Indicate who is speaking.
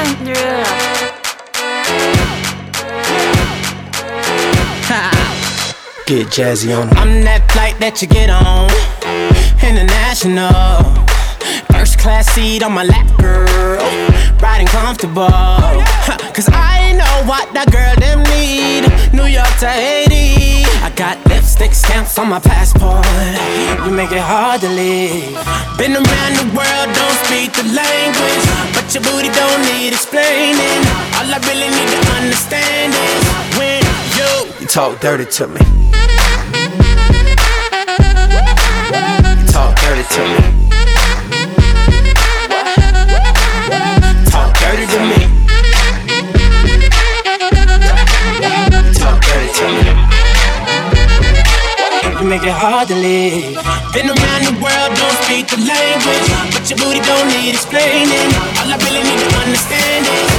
Speaker 1: Get jazzy on 'em.
Speaker 2: I'm that flight that you get on, international. First class seat on my lap, girl, riding comfortable. Cause I know what that girl them need. New York to Haiti, I got lipstick stamps on my passport. You make it hard to leave. Been around the world, don't speak the language, but your booty don't need explaining. All I really need to understand is when you
Speaker 1: talk dirty to me. You talk dirty to me. Talk dirty to me. Talk dirty to me.
Speaker 2: You make it hard to leave. Been around the world, don't speak the language, but your booty don't need explaining. All I really need to understand is